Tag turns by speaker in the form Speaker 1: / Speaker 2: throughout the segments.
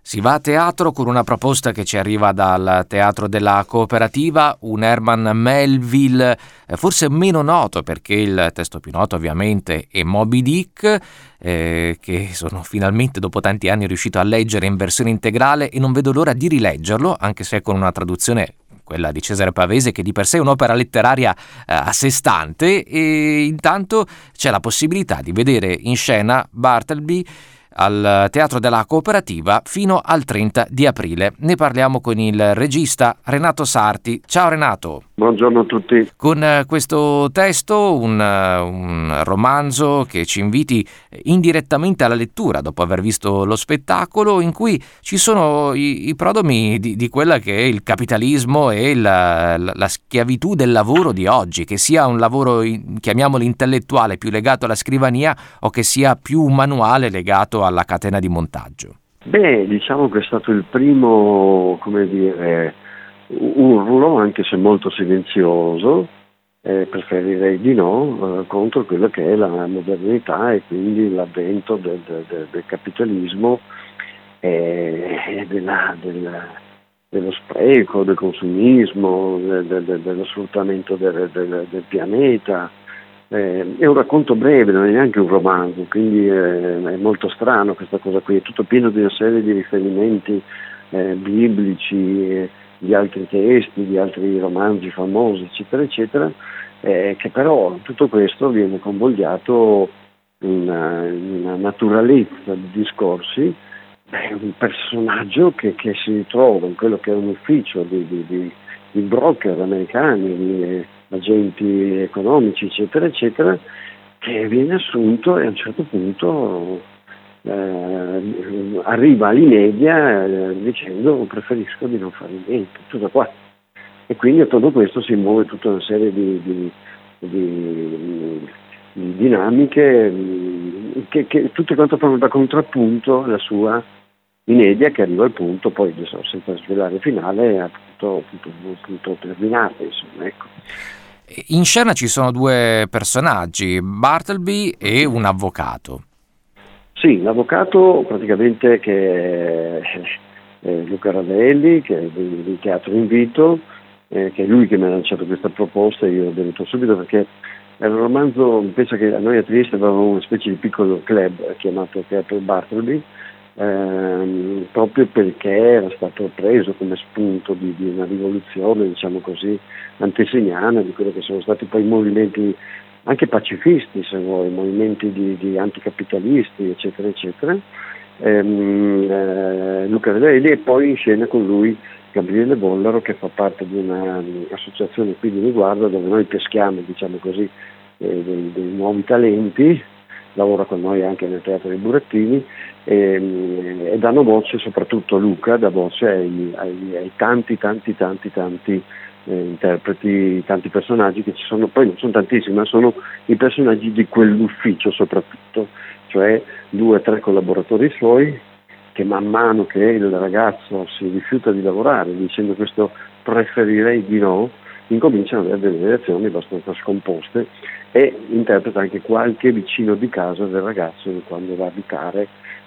Speaker 1: Si va a teatro con una proposta che ci arriva dal Teatro della Cooperativa, un Herman Melville forse meno noto, perché il testo più noto ovviamente è Moby Dick, che sono finalmente dopo tanti anni riuscito a leggere in versione integrale e non vedo l'ora di rileggerlo, anche se con una traduzione, quella di Cesare Pavese, che di per sé è un'opera letteraria a sé stante, e intanto c'è la possibilità di vedere in scena Bartleby al Teatro della Cooperativa fino al 30 di aprile. Ne parliamo con il regista Renato Sarti. Ciao Renato.
Speaker 2: Buongiorno a tutti.
Speaker 1: Con questo testo, un romanzo che ci inviti indirettamente alla lettura dopo aver visto lo spettacolo, in cui ci sono i prodromi di quella che è il capitalismo e la schiavitù del lavoro di oggi, che sia un lavoro, chiamiamolo intellettuale, più legato alla scrivania, o che sia più manuale, legato alla catena di montaggio.
Speaker 2: Diciamo che è stato il primo, urlo, anche se molto silenzioso, preferirei di no, contro quello che è la modernità e quindi l'avvento del capitalismo e dello spreco, del consumismo, dello sfruttamento del pianeta. È un racconto breve, non è neanche un romanzo, quindi è molto strano questa cosa qui, è tutto pieno di una serie di riferimenti biblici, di altri testi, di altri romanzi famosi, eccetera, eccetera, che però tutto questo viene convogliato in una naturalezza di discorsi, un personaggio che si ritrova in quello che è un ufficio di broker americani, di agenti economici, eccetera, eccetera, che viene assunto e a un certo punto arriva all'inedia dicendo preferisco di non fare niente, tutto qua. E quindi attorno a questo si muove tutta una serie di dinamiche che tutte quante fanno da contrappunto alla sua inedia, che arriva al punto, poi senza svelare il finale, appunto terminata, insomma, ecco.
Speaker 1: In scena ci sono due personaggi, Bartleby e un avvocato.
Speaker 2: Sì, l'avvocato praticamente, che è Luca Ravelli, che è di Teatro Invito, che è lui che mi ha lanciato questa proposta, e io ho detto subito, perché era un romanzo, penso che a noi a Trieste avevamo una specie di piccolo club chiamato Teatro Bartleby, proprio perché era stato preso come spunto di una rivoluzione, diciamo così, antesignana, di quello che sono stati poi i movimenti anche pacifisti, se vuoi, movimenti di anticapitalisti, eccetera, eccetera. Luca Ravelli, e poi in scena con lui Gabriele Bollaro, che fa parte di un'associazione qui di Niguarda, dove noi peschiamo, diciamo così, dei nuovi talenti. Lavora con noi anche nel Teatro dei Burattini, e danno voce, soprattutto Luca dà voce ai tanti interpreti, tanti personaggi che ci sono, poi non sono tantissimi, ma sono i personaggi di quell'ufficio soprattutto, cioè 2 o 3 collaboratori suoi, che man mano che il ragazzo si rifiuta di lavorare dicendo questo preferirei di no, incominciano ad avere delle reazioni abbastanza scomposte, e interpreta anche qualche vicino di casa del ragazzo quando va a abitare,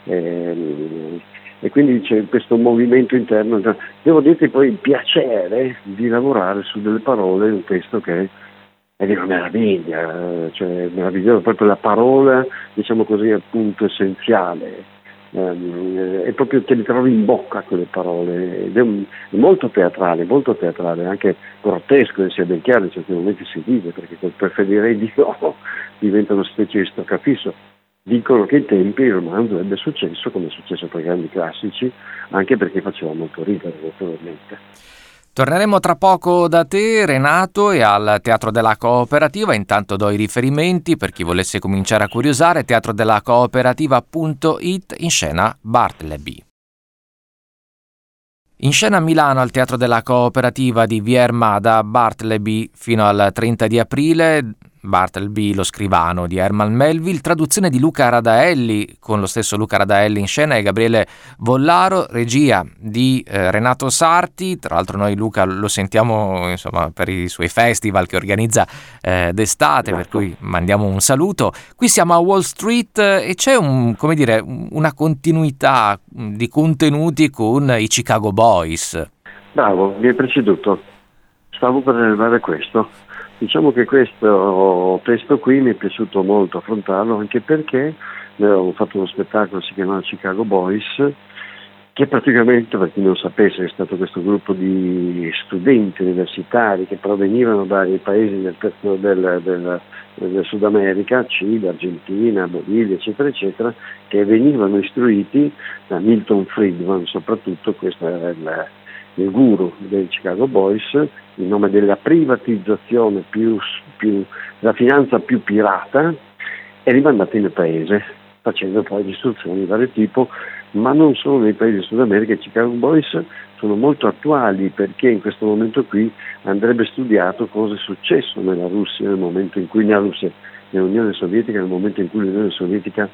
Speaker 2: e quindi c'è questo movimento interno. Devo dirti poi il piacere di lavorare su delle parole in un testo che è di una meraviglia, cioè meraviglioso, proprio la parola, diciamo così, è il punto essenziale. E proprio te li trovi in bocca quelle parole, ed è molto teatrale, anche grottesco, e sia ben chiaro, in certi momenti si vive, perché quel preferirei di no diventa una specie di stoccafisso. Dicono che ai tempi il romanzo ebbe successo, come è successo per i grandi classici, anche perché faceva molto ridere, naturalmente.
Speaker 1: Torneremo tra poco da te, Renato, e al Teatro della Cooperativa. Intanto do i riferimenti per chi volesse cominciare a curiosare: teatrodellacooperativa.it, in scena Bartleby. In scena a Milano al Teatro della Cooperativa di Via Armada, Bartleby fino al 30 di aprile, Bartleby, lo scrivano di Herman Melville, traduzione di Luca Radaelli, con lo stesso Luca Radaelli in scena e Gabriele Vollaro, regia di Renato Sarti. Tra l'altro noi Luca lo sentiamo insomma per i suoi festival che organizza d'estate, per cui mandiamo un saluto. Qui siamo a Wall Street e c'è una continuità di contenuti con i Chicago Boys.
Speaker 2: Bravo, mi hai preceduto. Stavo per arrivare a questo. Diciamo che questo testo qui mi è piaciuto molto affrontarlo, anche perché ho fatto uno spettacolo che si chiamava Chicago Boys, che praticamente, per chi non sapesse, è stato questo gruppo di studenti universitari che provenivano dai paesi del Sud America, Cile, Argentina, Bolivia, eccetera, eccetera, che venivano istruiti da Milton Friedman, soprattutto. Questo era il guru dei Chicago Boys, in nome della privatizzazione della finanza più pirata, e rimandati nel paese, facendo poi istruzioni di vario tipo, ma non solo nei paesi del Sud America. I Chicago Boys sono molto attuali, perché in questo momento qui andrebbe studiato cosa è successo nella Russia nel momento in cui nell'Unione Sovietica, nel momento in cui l'Unione Sovietica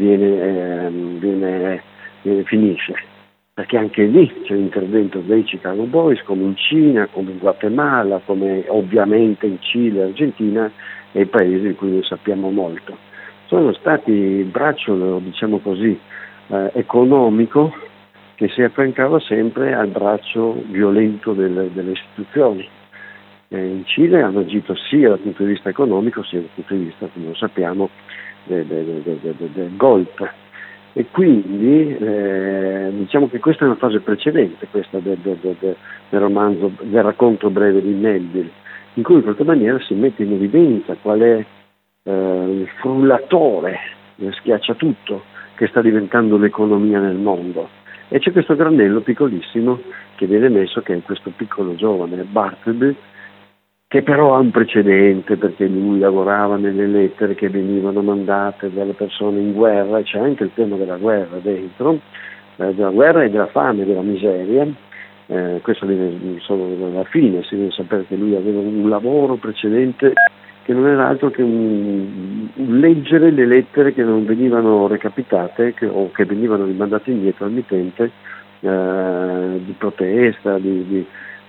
Speaker 2: finisce. Perché anche lì c'è l'intervento dei Chicago Boys, come in Cina, come in Guatemala, come ovviamente in Cile, Argentina e i paesi di cui noi sappiamo molto. Sono stati il braccio, diciamo così, economico, che si affiancava sempre al braccio violento delle istituzioni. In Cile hanno agito sia dal punto di vista economico sia dal punto di vista, come lo sappiamo, del golpe. E quindi diciamo che questa è una fase precedente, questa del romanzo, del racconto breve di Melville, in cui in qualche maniera si mette in evidenza qual è il frullatore, schiacciatutto, che sta diventando l'economia nel mondo. E c'è questo granello piccolissimo che viene messo, che è questo piccolo giovane Bartleby, che però ha un precedente, perché lui lavorava nelle lettere che venivano mandate dalle persone in guerra, e c'è anche il tema della guerra dentro, della guerra e della fame e della miseria. Questo viene solo alla fine, si deve sapere che lui aveva un lavoro precedente che non era altro che un leggere le lettere che non venivano recapitate o che venivano rimandate indietro al mittente, di protesta, di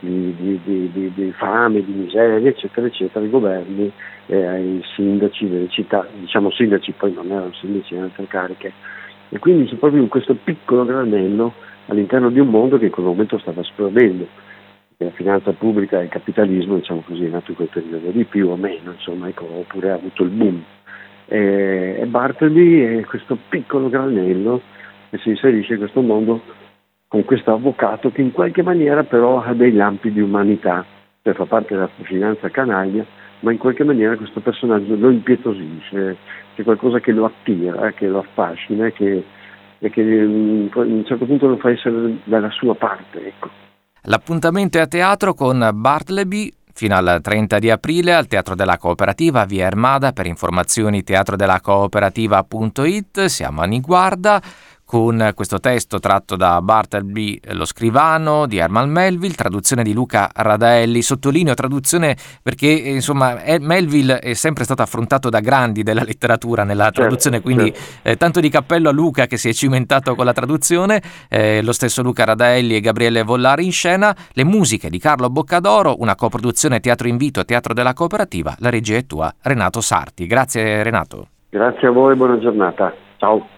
Speaker 2: fame, di miseria, eccetera, eccetera, ai governi e ai sindaci delle città. Diciamo sindaci, poi non erano sindaci, erano altre cariche. E quindi c'è proprio questo piccolo granello all'interno di un mondo che in quel momento stava esplodendo. La finanza pubblica e il capitalismo, diciamo così, è nato in quel periodo, di più o meno, insomma, oppure ha avuto il boom. E Bartleby è questo piccolo granello che si inserisce in questo mondo, con questo avvocato che in qualche maniera però ha dei lampi di umanità, fa parte della finanza canaglia, ma in qualche maniera questo personaggio lo impietosisce, c'è qualcosa che lo attira, che lo affascina e che a un certo punto lo fa essere dalla sua parte, ecco.
Speaker 1: L'appuntamento è a teatro con Bartleby fino al 30 di aprile al Teatro della Cooperativa, via Ermada. Per informazioni teatrodelacooperativa.it. Siamo a Niguarda con questo testo tratto da Bartleby, lo scrivano di Herman Melville, traduzione di Luca Radaelli. Sottolineo traduzione perché insomma Melville è sempre stato affrontato da grandi della letteratura nella traduzione, quindi tanto di cappello a Luca che si è cimentato con la traduzione, lo stesso Luca Radaelli e Gabriele Vollari in scena, le musiche di Carlo Boccadoro, una coproduzione Teatro Invito e Teatro della Cooperativa. La regia è tua, Renato Sarti. Grazie Renato.
Speaker 2: Grazie a voi, buona giornata, ciao.